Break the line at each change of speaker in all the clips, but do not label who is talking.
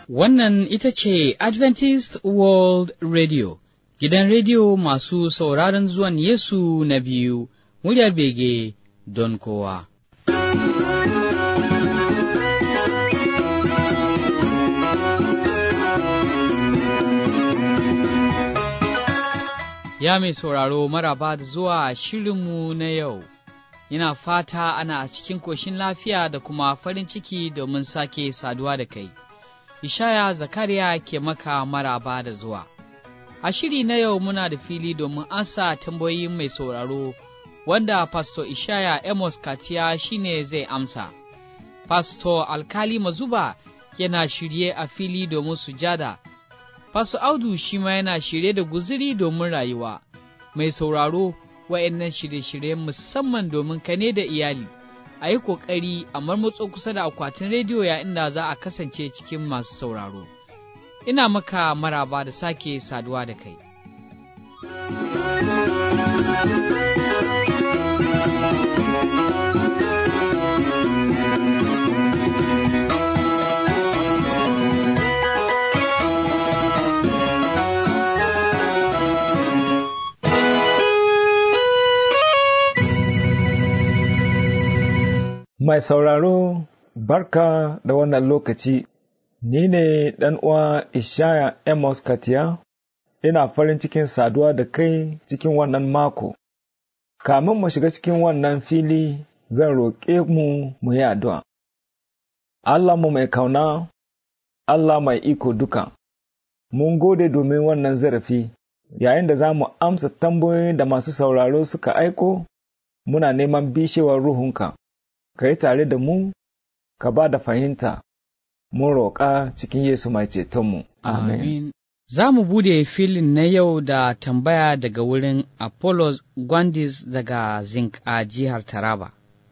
Wannan ita ce Adventist World Radio, gidan rediyo masu sauraron zuwan Yesu na biyu, muryar bege don kowa. Ya mai sauraro maraba da zuwa shirinmu na yau, ina fata ana a cikin ƙoshin lafiya da kuma farin ciki domin sake saduwa da kai. Ishaya Zakariya ke maka maraba da zuwa. A shiri na yau muna da fili domin ansa tambayoyin mai sauraro, wanda Pastor Ishaya Amos Katiya shine zai amsa. Pastor Alkali Mazuba yana shirye a fili domin sujada. Pastor Audu shi ma yana shirye da guziri domin rayuwa. Mai sauraro, wa'yannan shirye-shirye musamman domin ka ne da iyali. A yi ƙoƙari a marmatso kusa da akwatin rediyo yayin da za a kasance cikin masu sauraro. Ina maka maraba da sake saduwa da kai.
Mai sauraro, barka da wannan lokaci, ni ne uwa Ishaya Amos Katiya, ina farin cikin saduwa da kai cikin wannan mako. Kamin mu shiga cikin wannan fili, zan roƙe mu yi addu'a. Allahnmu mai kauna, Allah mai iko duka, mun gode domin wannan zarafi, yayin da za mu amsa tambayoyin da masu sauraro suka aiko, muna neman bishewar ruhunka. Ka yi tare da mu, ka ba da fahimta, mun roƙa cikin Yesu mai cetonmu.
Amin. Za mu bude filin na yau da tambaya daga wurin Apollos Gwandis daga Zinc a jihar Taraba.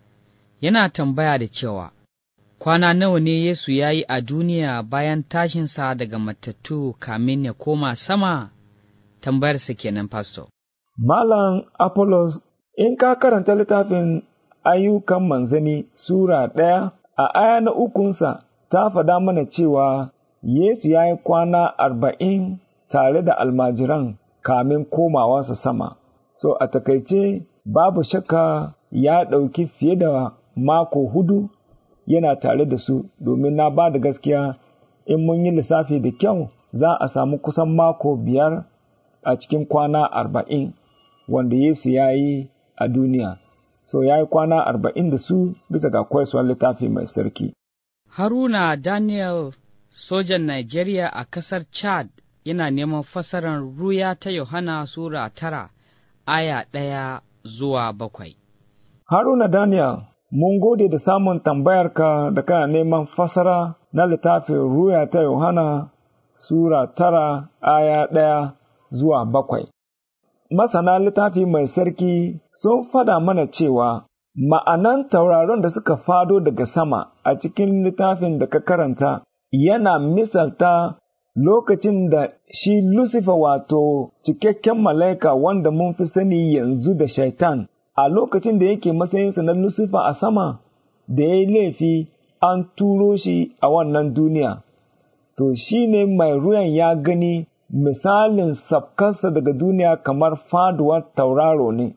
Yana tambaya da cewa, kwana nawa ne Yesu ya yi a duniya bayan tashinsa daga matattu kamin ya koma sama? Tambayarsa kenan, Pastor.
Malam Apollos, in ka karanta littafin Ayyukan Manzani Sura 1 a aya na ukunsa ta faɗa mana cewa Yesu ya yi kwana 40 tare da almajiran kamin komawarsa sama. So a takaice babu shakka ya ɗauki fiye da mako 4 yana tare da su, domin na ba da gaskiya in mun yi lissafi da kyau za a samu kusan mako 5 a cikin kwana 40 wanda Yesu ya yi a duniya. So ya yi kwana 40 da su bisa ga koyarwar littafi mai sarki.
Haruna Daniel, sojan Najeriya a ƙasar Chad, yana neman fasarar ruya ta Yohana Sura 9, aya 1 zuwa 7.
Haruna Daniel, mun gode da samun tambayarka da kana neman fasara na littafin ruya ta Yohana Sura 9, aya 1 zuwa 7. Masana littafi mai sarki sun fada mana cewa ma'anan tauraron da suka fado daga sama a cikin littafin da ka karanta yana misalta lokacin da shi Lucifer, wato cikakken mala'ika wanda mun fi sani yanzu da Shaitan, a lokacin da yake matsayinsa na Lucifer a sama, da ya yi laifi an turo shi a wannan duniya. To shi ne mai ruyan ya gani misalin sabkarsa daga duniya kamar faduwar tauraro ne.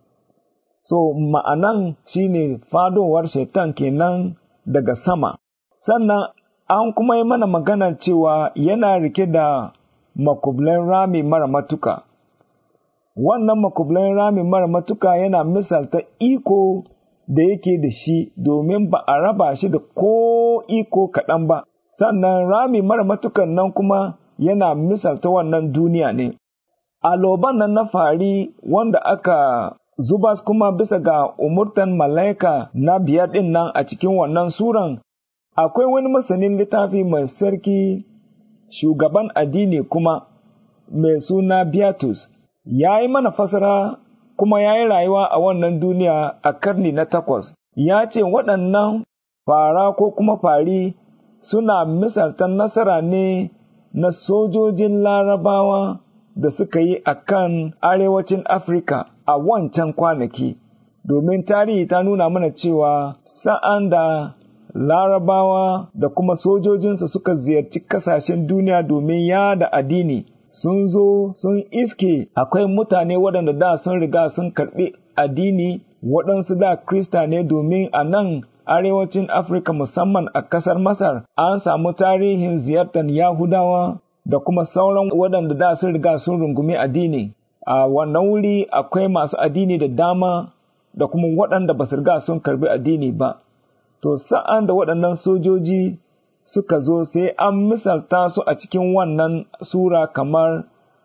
So ma'anan shi ne fadowar Shaitan kenan daga sama. Sannan an kuma yi mana magana cewa yana rike da makublan rami mara matuka. Wannan makublan rami mara matuka yana misalta iko da yake da shi, domin ba a raba shi da ko iko kaɗan ba. Sannan rami mara matukan nan kuma yana misalta wannan duniya ne. Aloban nan na fari wanda aka zuba kuma bisa ga umurtan mala'ika na 5 ɗin nan a cikin wannan suran, akwai wani masanin littafi mai sarki, shugaban addini kuma, mai suna Beatus, ya yi mana fasara kuma ya yi rayuwa a wannan duniya a karni na 8. Ya ce waɗannan fara ko kuma fari suna misaltan nasara ne na sojojin Larabawa da suka yi a kan arewacin Afirka a wancan kwanaki, domin tarihi ta nuna mana cewa sa'an da Larabawa da kuma sojojinsa suka ziyarci kasashen duniya domin yada addini, sun zo sun iske akwai mutane waɗanda da sun riga sun karɓi addini, waɗansu da Krista ne, domin a nan arewacin Afirka musamman a ƙasar Masar an samu tarihin ziyartar Yahudawa da kuma sauran waɗanda da sun riga sun rungumi addini. A wannan wuri akwai masu addini da dama da kuma waɗanda ba su riga sun karɓi addini ba. To sa'an da waɗannan sojoji suka zo sai an misalta su a cikin wannan sura kamar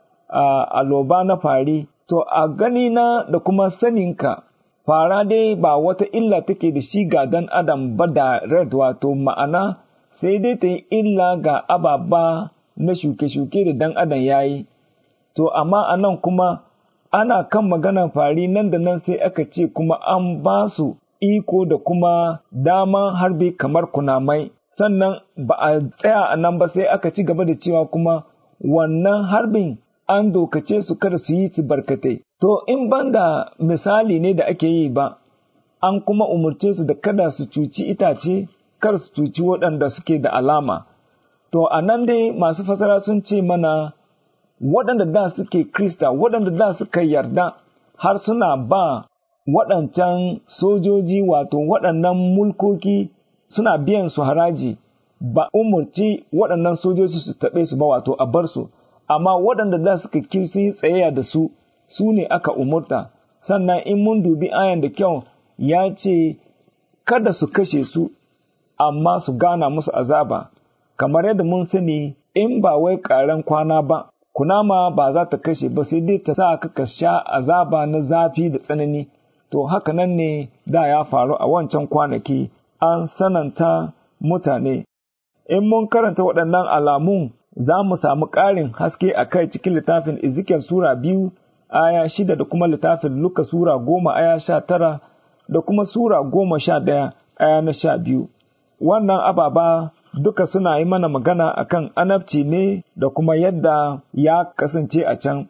aloba na fari. To a ganina da kuma saninka, fara dai ba wata illa take da shi ga dan adam ba da red, wato ma'ana sai dai ta yi illa ga ababa na shuke-shuke da dan adam ya yi. To amma a nan kuma ana kan maganar fari, nan da nan sai aka ce kuma an ba su iko da kuma dama harbi kamar kunamai. Sannan ba a tsaya a nan ba, sai aka ci gaba da cewa kuma wannan harbin an dokace su kada su yi su barkatai. To in banda misali ne da ake yi ba, an kuma umarce su da kada su cuci itace, kada su cuci waɗanda suke da alama. To a nan dai masu fasara sun ce mana waɗanda da suke Krista, waɗanda da suka yarda har suna ba waɗancan sojoji, wato waɗannan mulkoki suna biyan su haraji, ba umarci waɗannan sojoji su taɓe su ba, wato a bar su. Amma waɗanda da suka kirsi tsayayya da su, su ne aka umurta. Sannan in mun dubi ayan da kyau, ya ce kada su kashe su, amma su gana musu azaba. Kamar yadda mun sani, in ba wai ƙaren kwana ba, kunama ba za ta kashe ba, sai dai ta sa ka sha azaba na zafi da tsanani. To haka nan ne da ya faru a wancan kwanaki, an sananta mutane. In mun karanta waɗannan alamun, za mu samu ƙarin haske a kai cikin littafin Ezekiel Sura 2 aya 6 da kuma littafin Luka Sura 10 aya 19 da kuma Sura 11 aya na 12. Wannan ababa duka suna yi mana magana akan annabci ne da kuma yadda ya kasance a can.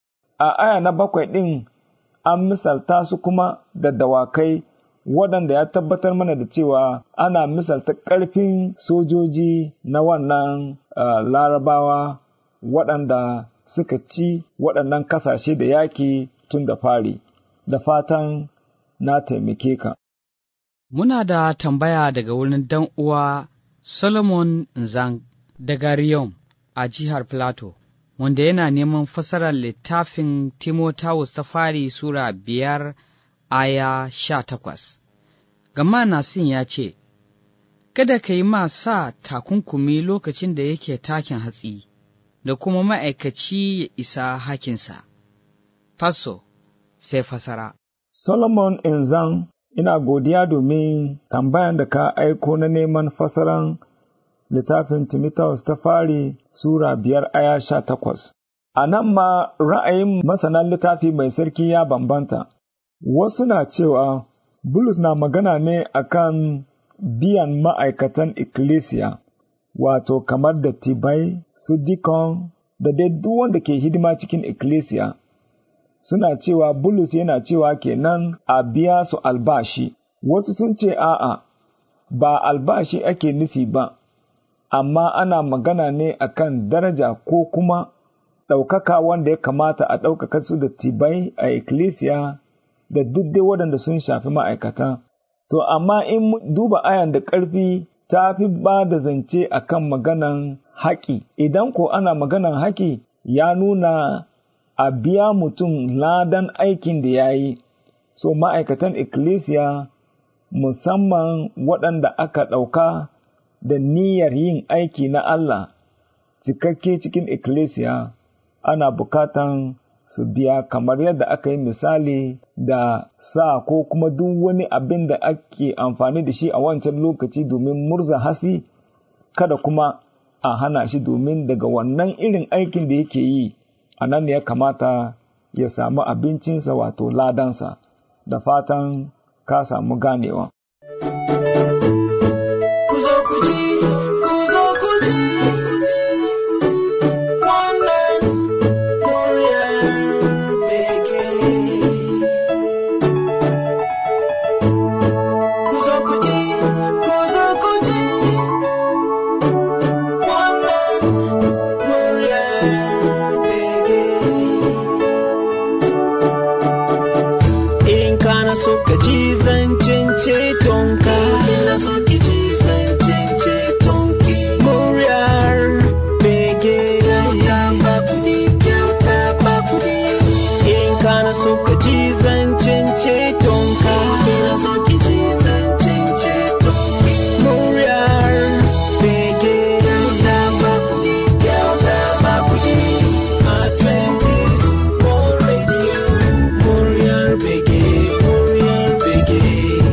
A aya na 7 ɗin an misalta su kuma da dawakai, waɗanda ya tabbatar mana da cewa ana misalta ƙarfin sojoji na wannan larabawa waɗanda suka ci waɗannan ƙasashe da yaƙi tun da fari. Da fatan na taimake ka.
Muna da tambaya daga wurin dan uwa Solomon Nzang daga Riyom a jihar Plateau, wanda yana neman fasarar littafin Timotheus ta fari Sura 5 aya 18. Gama Nasin ya ce, kada ka yi ma sa takunkumi lokacin da yake takin hatsi, da kuma ma'aikaci ya isa hakinsa. Fasto, sai fasara.
Solomon Nzang, ina godiya domin tambayan da ka aiko na neman fasaran littafin Timotheus ta fari Sura 5 aya 18. A nan ma ra'ayin masanan littafi mai sarki ya bambanta. Wasu na cewa Bulus na magana ne akan biyan ma'aikatan ikkilisiya, wato kamar dattibai, su dikon, da dai duk wanda ke hidima cikin ikkilisiya. Suna cewa Bulus yana cewa kenan a biya su albashi. Wasu sun ce a'a, ba albashi ake nufi ba, amma ana magana ne akan daraja ko kuma ɗaukaka wanda ya kamata a ɗaukaka su dattibai a ikkilisiya da duk dai waɗanda sun shafi ma'aikata. To, amma in duba ayan da ƙarfi ta fi ba da zance a kan maganan haƙi. Idan ko ana maganan haƙi, ya nuna a biya mutum ladan aikin da ya yi. So, ma'aikatan ikkilisiya, musamman waɗanda aka ɗauka da niyyar yin aiki na Allah cikakke cikin ikkilisiya, ana bukatan su biya kamar yadda aka yi misali da sa ko kuma duk wani abin da ake amfani da shi a wancan lokaci domin murza hasi, kada kuma a hana shi, domin daga wannan irin aikin da yake yi a nan ya kamata ya samu abincinsa, wato ladansa. Da fatan ka samu ganewa.
Kuzo ka ji zancen cetonka. Ina so ki ji zancen ceton. Muryar bege kyauta ba kuɗi, kyauta ba kuɗi. Adventist World Radio, muryar bege, muryar bege.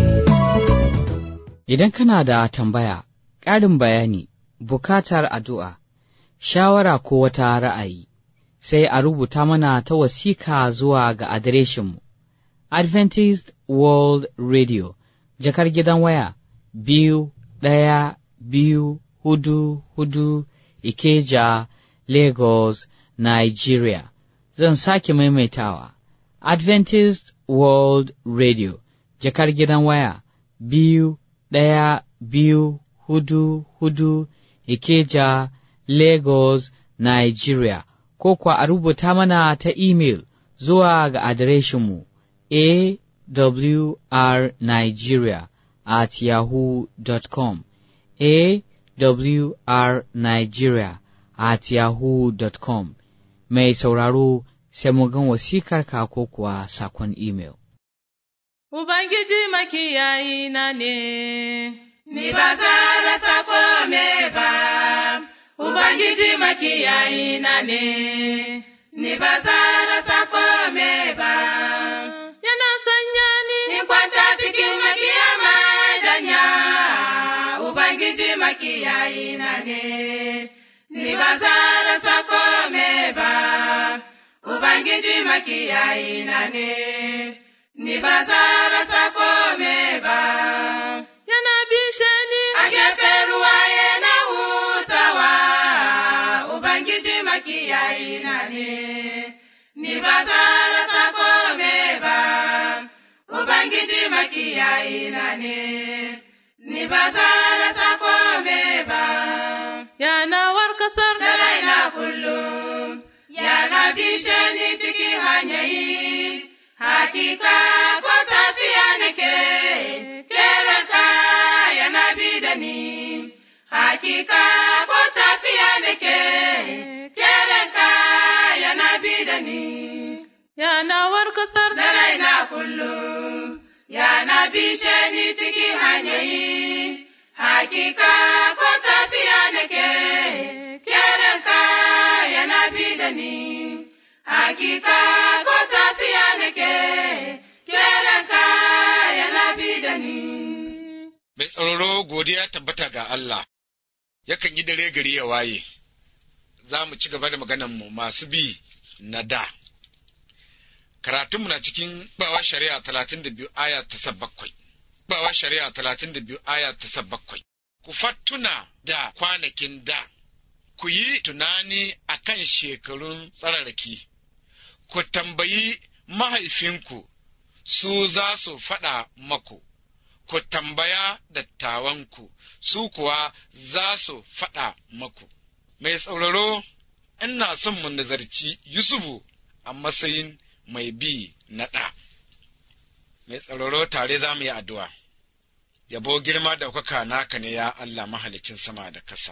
Idan kana da tambaya, ƙarin bayani, bukatar addu'a, shawara ko wata ra'ayi, sai a rubuta mana ta wasiƙa zuwa ga adireshinmu, Adventist World Radio, jakar gidan waya, 2124 Ikeja, Lagos, Nigeria. Zan sake maimaitawa, Adventist World Radio, jakar gidan waya, 2124 Ikeja, Lagos, Nigeria, ko kuwa a rubuta mana ta email zuwa ga adireshinmu awrnigeria@yahoo.com, awrnigeria@yahoo.com. Mai sauraro, sai mu gan wasikarka ko kuwa sakon email.
Ubangiji makiyayi na ne,
ni ba za rasa kome ba. Ubangiji makiyayi na ne, ni ba za rasa kome ba.
yana sanya ni
In kwanta cikin makiya majanya, Ubangiji makiyayi na ne, ni ba za rasa kome ba. Ubangiji makiyayi na ne, ni ba za rasa kome ba.
yana bishe ni
A gefen ruwa yana hutawa, Ubangiji makiyayi na ne, ni ba za rasa kome ba. Ubangiji makiyayi na ne, ni ba za rasa kome ba.
yana warkasar
Da raina kullum, yana bishe ni cikin hanyoyi, hakika ko tafiya nake, kerenka yana bi da ni. Hakika ko tafiya nake, kerenka yana bi da ni.
yana warkasar
Da raina kullum, yana bishe ni cikin hanyoyi, hakika ko tafiya nake, kerenka yana bi da ni. Hakika ko tafiya nake, kerenka yana bi da ni.
Mai tsararo godiya tabbata ga Allah, yakan yi dare gari ya waye, za mu ci gaba da maganarmu masu bi na da. Karatunmu na cikin bawa shari'a 32 aya ta 7. Bawa shari'a 32 aya ta 7. Ku fattuna da kwanakin da, ku yi tunani a kan shekarun tsararraki, ku tambayi mahaifinku, su za su faɗa maku. Ku tambaya dattawanku, su kuwa za su faɗa maku. Mai sauraro, ina son mu nazarci Yusufu a matsayin mai bi na ɗa. Mai sauraro, tare za mu yi addu'a. Yabo girma da kuka naka ne ya Allah mahalicin sama da kasa.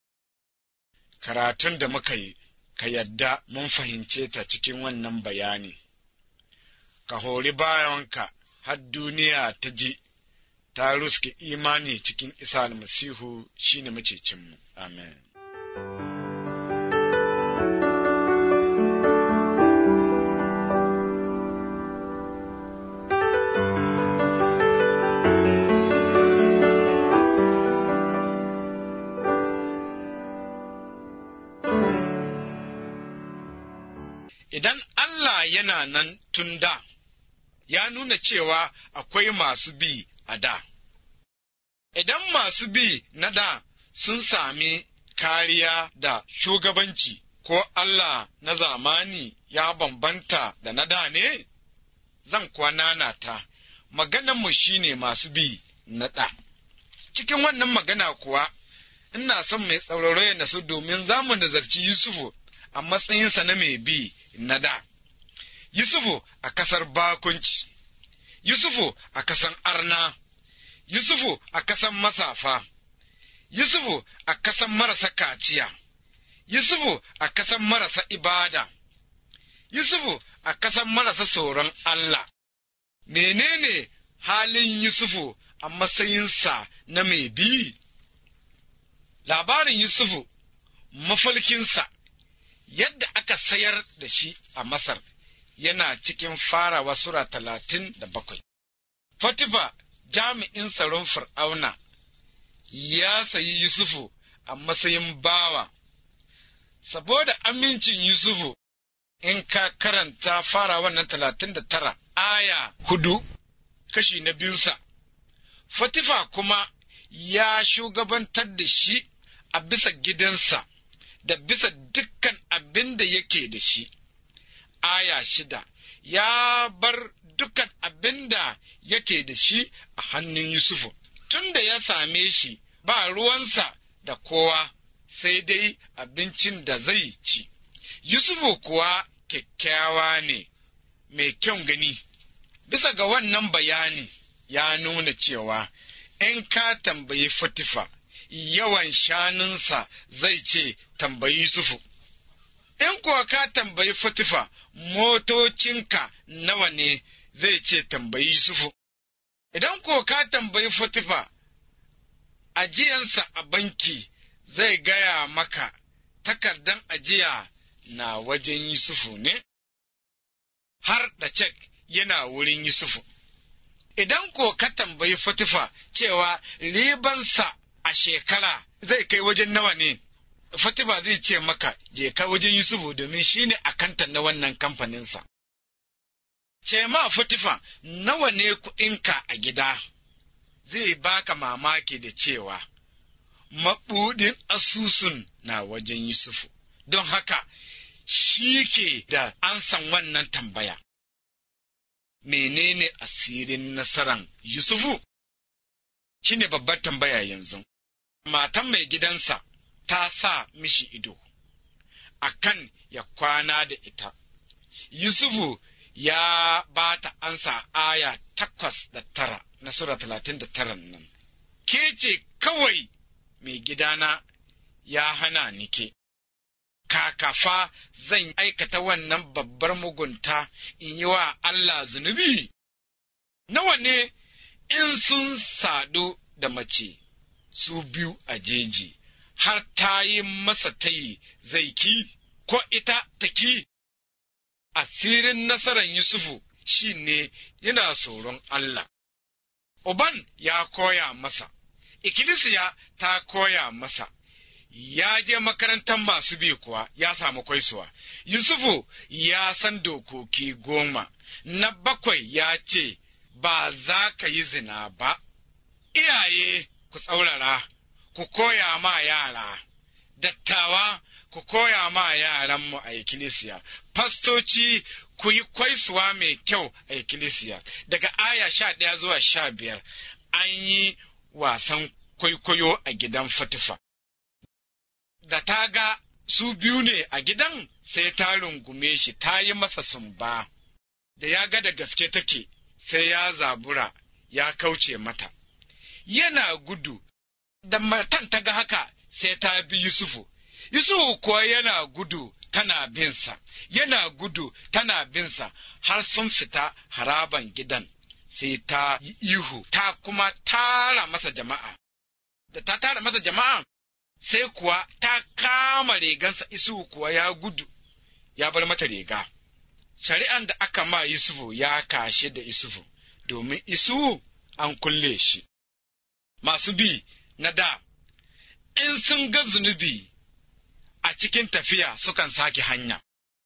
Karatun da muka yi, ka yadda mun fahimce ta cikin wannan bayani. Ka hori bayanka har duniya ta ji, ta ruske imani cikin Isa almasihu shi ne macecinmu. Amen. Idan Allah yana nan tun da, ya nuna cewa akwai masu bi a da. Idan masu bi na da sun sami kariya da shugabanci, ko Allah na zamani ya bambanta da na da ne? Zan kuwa nanata, maganarmu shi ne masu bi na da. Cikin wannan magana kuwa, ina son mai tsauraro ya nasu domin za mu nazarci Yusufu a matsayinsa na mai bi na da. Yusufu a kasar bakunci, Yusufu a kasan arna, Yusufu a kasan masafa, Yusufu a kasan marasa kaciya, Yusufu a kasan marasa ibada, Yusufu a kasan marasa tsoron Allah. Menene halin Yusufu a matsayinsa na mai bi? Labarin Yusufu, mafalkinsa, yadda aka sayar da shi a Masar, yana cikin farawa Sura 37. Fatifa, jami'in tsaron Fir'auna, ya sayi Yusufu a matsayin bawa. Saboda amincin Yusufu, in ka karanta farawa nan 39 aya 4 kashi na biyunsa, Fatifa kuma ya shugabantar da shi a bisa gidansa da bisa dukkan abin da yake da shi. Aya 6, ya bar dukkan abin da yake da shi a hannun Yusufu, tun da ya same shi ba ruwansa da kowa sai dai abincin da zai ci. Yusufu kuwa kyakkyawa ne, mai kyan gani. Bisa ga wannan bayani ya nuna cewa in ka tambayi Fatifa yawan shanunsa zai ce tambayi Yusufu. In kuwa ka tambayi Fatifa motocinka nawa ne zai ce tambayi Yusufu. Idan kuwa ka tambayi Fatifa ajiyansa a banki zai gaya maka takardan ajiya na wajen Yusufu ne, har da cek yana wurin Yusufu. Idan ko ka tambayi Fatifa cewa ribansa a shekara zai kai wajen nawa ne, Fatifa zai ce maka je ka wajen Yusufu domin shi ne akantan na wannan kamfaninsa. Ce ma Fatifa nawa ne kuɗinka a gida, zai baka mamaki da cewa maɓuɗin asusun na wajen Yusufu. Don haka shi ke da ansan wannan tambaya. Menene asirin nasaran Yusufu? Shi ne babbar tambaya yanzu. Matan mai gidansa ta sa mishi ido, akan ya kwana da ita. Yusufu ya ba ta ansa aya 8 da 9 na Sura 39 nan. Ke ce kawai mai gidana ya hana ni ke. Kakafa zan aikata wannan babbar mugunta in yi wa Allah zunubi? Nawa ne in sun sadu da mace su biyu a jeji, har ta yi masa tayi zai ki, ko ita ta ki? Asirin nasarar Yusufu shi ne yana tsoron Allah. Uban ya koya masa, ikkilisiya ta koya masa. Ya je makarantar masu bi kuwa ya samu kwaisuwa. Yusufu ya san dokoki 10, na 7 ya ce, ba za ka yi zina ba. Iyaye ku tsaurara, ku koya ma yara, dattawa ku koya ma yaranmu a ikkilisiya, fastoci ku yi kwaisuwa mai kyau a ikkilisiya. Daga aya 11 zuwa 15 an yi wasan kwaikwayo a gidan Fatifa. Da ta ga su biyu ne a gidan, sai ta rungume shi ta yi masa sumba. Da ya ga da gaske take, sai ya zabura ya kauce mata. Yana gudu, da matan ta ga haka sai ta bi Yusufu. Yusufu kuwa yana gudu tana binsa, yana gudu tana binsa, har sun fita haraban gidan. Sai ta yi ihu, ta kuma tara masa jama'a. Da ta tara masa jama'a, sai kuwa ta kama rigansa. Yusufu kuwa ya gudu, ya bar mata riga. Shari'an da aka ma Yusufu ya kashe da Yusufu, domin Yusufu an kulle shi. Masu bi na da, in sun ga zunubi a cikin tafiya sukan sake hanya.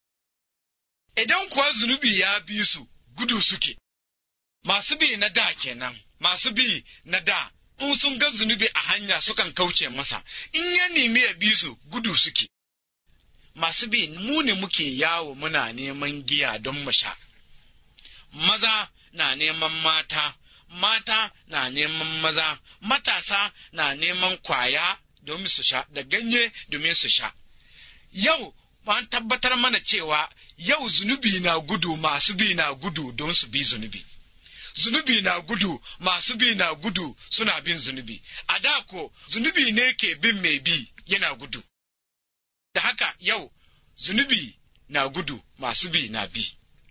Idan kuwa zunubi ya bi su, gudu suke. Masu bi na da kenan, masu bi na da, in sun ga zunubi a hanya sukan kauce masa, in ya nemi ya bi su, gudu suke. Masu bi mu ne muke yawo muna neman giya don mu sha. Maza na neman mata, mata na neman maza, matasa na neman kwaya domin su sha, da ganye domin su sha. Yau an tabbatar mana cewa yau zunubi na gudu, masu bi na gudu don su bi zunubi. Zunubi na gudu, masu bi na gudu suna bin zunubi. A da ko zunubi ne ke bin mai bi yana gudu. Da haka yau zunubi na gudu, masu bi na bi.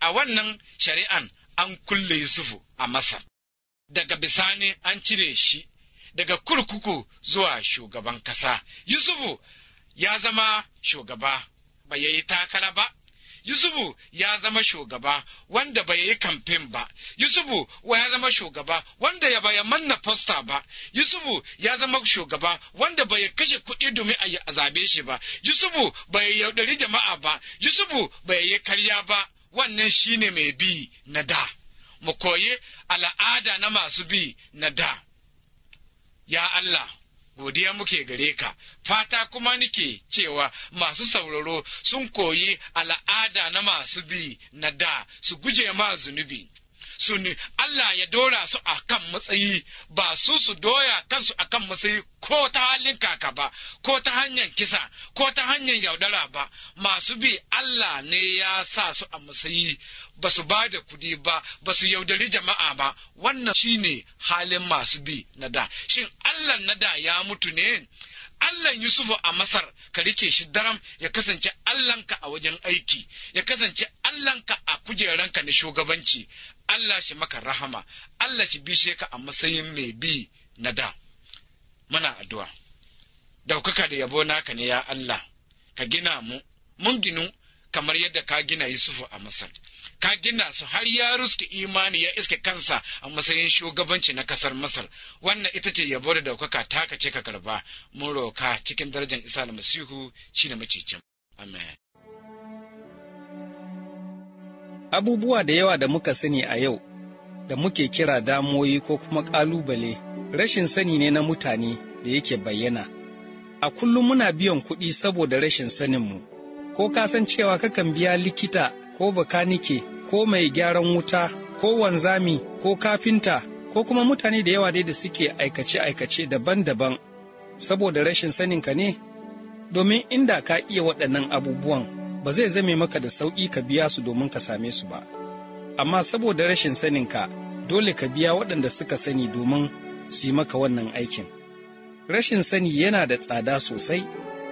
a wannan shari'an an kulle Yusufu a Masar. Daga bisani an cire shi daga kurkuku zuwa shugaban ƙasa. Yusufu ya zama shugaba, ba ya yi takara ba. Yusufu ya zama shugaba wanda bai yi kamfen ba. Yusufu ya zama shugaba wanda ya baya manna posta ba. Yusufu ya zama shugaba wanda bai kashe kuɗi domin a zabe shi ba. Yusufu bai yaudari jama'a ba. Yusufu bai yi karya ba. Wannan shine mai bi na da. Mu koyi al'ada na masu bi na da. Ya Allah, godiya muke gare ka, fata kuma nike cewa masu sauraro sun koyi al'ada na masu bi na da su guje ma zunubi. Allah ya dora su a kan matsayi, ba su doya kansu a kan matsayi ko ta halin kaka ba, ko ta hanyar kisa, ko ta hanyar yaudara ba. Masu bi Allah ne ya sa su a matsayi, ba su ba da kudi ba, ba su yaudari jama'a ba. Wannan shine halin masu bi na da. Shin Allah na da ya mutu ne? Allahn Yusufu a Masar ka rike shi daram, ya kasance Allahnka a wajen aiki, ya kasance Allahnka a kujeranka na shugabanci. Allah shi maka rahama, Allah shi bishe ka a matsayin mai bi na da. Muna addu'a. Daukaka da yabo naka ne ya Allah, ka gina mu, mun ginu kamar yadda ka gina Yusufu a Masar. Ka gina su har ya ruske imani ya iske kansa a matsayin shugabanci na kasar Masar. Wannan ita ce yabo da daukaka taka ce ka karba. Mun roka cikin darajar Isa Almasihu shine macicin. Amen.
Abubuwa da yawa da muka sani a yau, da muke kira damoyi ko kuma ƙalubale, rashin sani ne na mutane da yake bayyana. A kullum muna biyan kuɗi saboda rashin saninmu. Ko ka san cewa kakan biya likita ko bakanike ko mai gyaran wuta ko wanzami ko kafinta ko kuma mutane da yawa dai da suke aikace-aikace daban-daban saboda rashin saninka ne? Domin inda ka iya waɗannan abubuwan, ba zai zame maka da sauƙi ka biya su domin ka same su ba. Amma saboda rashin saninka, dole ka biya waɗanda suka sani domin su yi maka wannan aikin. Rashin sani yana da tsada sosai,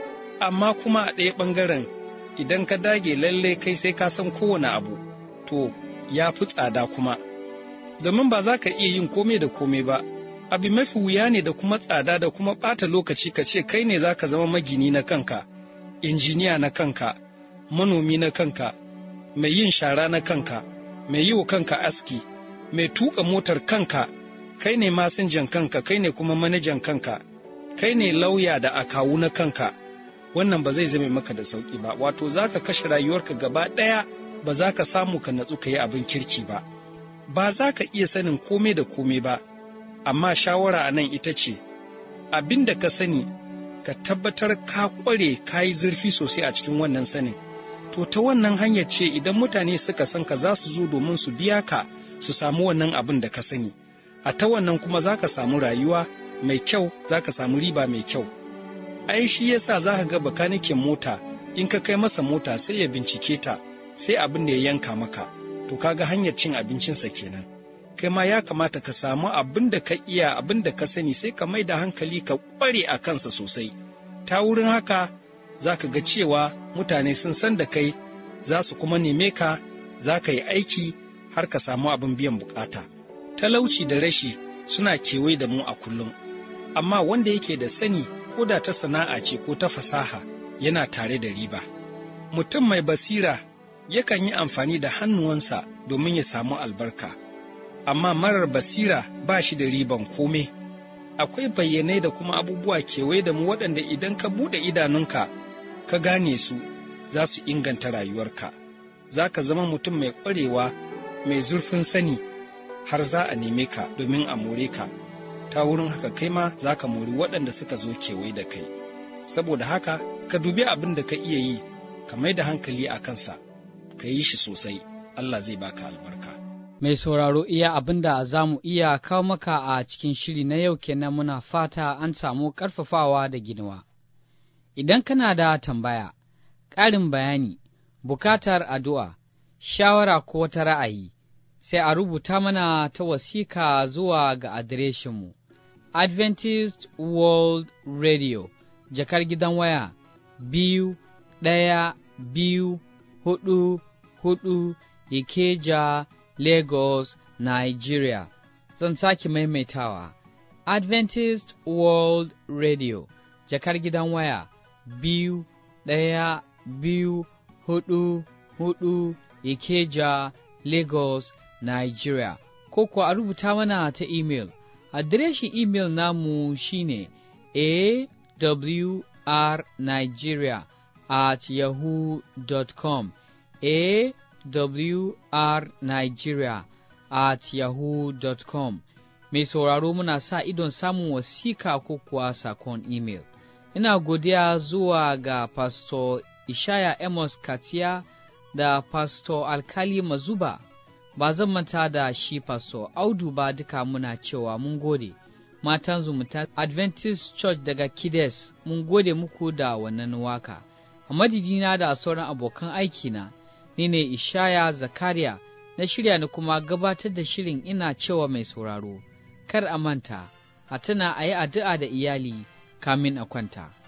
amma kuma a ɗaya ɓangaren idan ka dage lalle kai sai ka san kowane abu, to ya fi tsada kuma. Domin ba za ka iya yin kome da kome ba, abu mafi wuya ne da kuma tsada da kuma ɓata lokaci ka ce kai ne za ka zama magini na kanka, injiniya na kanka, manomi na kanka, mai yin shara na kanka, mai yi wa kanka aski, mai tuƙa motar kanka, kai ne masinjan kanka, kai ne kuma manajan kanka, kai ne lauya da akawu na kanka. Wannan ba zai zame maka da sauƙi ba, wato za ka kashe rayuwarka gaba ɗaya, ba za ka samu ka natsu ka yi abin kirki ba. Ba za ka iya sanin kome da kome ba, amma shawara a nan ita ce, abin da ka sani, ka tabbatar ka ƙware ka yi zurfi sosai a cikin wannan sanin. To ta wannan hanyar ce idan mutane suka san ka za su zo domin su biya ka su samu wannan abin da ka sani. A ta wannan kuma za ka samu rayuwa mai kyau, za ka samu riba mai kyau. Ai shi yasa za ka ga bakaniken mota, in ka kai masa mota sai ya bincike ta, sai abin da ya yanka maka. To kaga hanyar cin abincinsa kenan. Kai ma ya kamata ka samu abin da ka iya, abin da ka sani, sai ka mai da hankali ka ƙware a kansa sosai. Ta wurin haka za ka ga cewa mutane sun san da kai, za su kuma neme ka, za ka yi aiki har ka samu abin biyan bukata. Talauci da rashi suna kewaye da mu a kullum, amma wanda yake da sani ko da ta sana'a ce ko ta fasaha yana tare da riba. Mutum mai basira yakan yi amfani da hannuwansa domin ya samu albarka, amma marar basira ba shi da riban kome. Akwai bayyanai da kuma abubuwa kewaye da mu waɗanda idan ka buɗe idanunka ka gane su, za su inganta rayuwarka. Za ka zama mutum mai ƙwarewa, mai zurfin sani, har za a neme ka domin a more ka. Ta wurin haka kai ma za ka mori waɗanda suka zo kewaye da kai. Saboda haka, ka dubi abin da ka iya yi, ka mai da hankali a kansa, ka yi shi sosai, Allah zai baka albarka.
Mai sauraro, iya abin da za mu iya kawo maka a cikin shiri na yau kenan. Muna fata an samu ƙarfafawa da ginuwa. Idan kana da tambaya, ƙarin bayani, bukatar addu'a, shawara ko wata ra'ayi, sai a rubuta mana ta wasiƙa zuwa ga adireshinmu. Adventist World Radio, jakar gidan waya 21244 Ikeja, Lagos, Nigeria. Zan sake maimaitawa. Adventist World Radio, jakar gidan waya 21244 Ikeja, Lagos, Nigeria. Ko kuwa a rubuta mana ta email. Adireshin email namu shine awrnigeria@yahoo.com, awrnigeria@yahoo.com. Mai sauraro muna sa idon samun wasika ko kuwa sakon email. Ina godiya zuwa ga Pastor Ishaya Amos Katia da Pastor Alkali Mazuba. Ba zan manta da shi Pastor Audu ba, duka muna cewa mun gode. Matan zumunta Adventist Church daga Kides, mun gode muku da wannan waka. A madidina da sauran abokan aikina, ni ne Ishaya Zakariya, na shirya ni kuma gabatar da shirin ina cewa mai sauraro, kar a manta, a tuna a yi addu'a da iyali kamin a kwanta.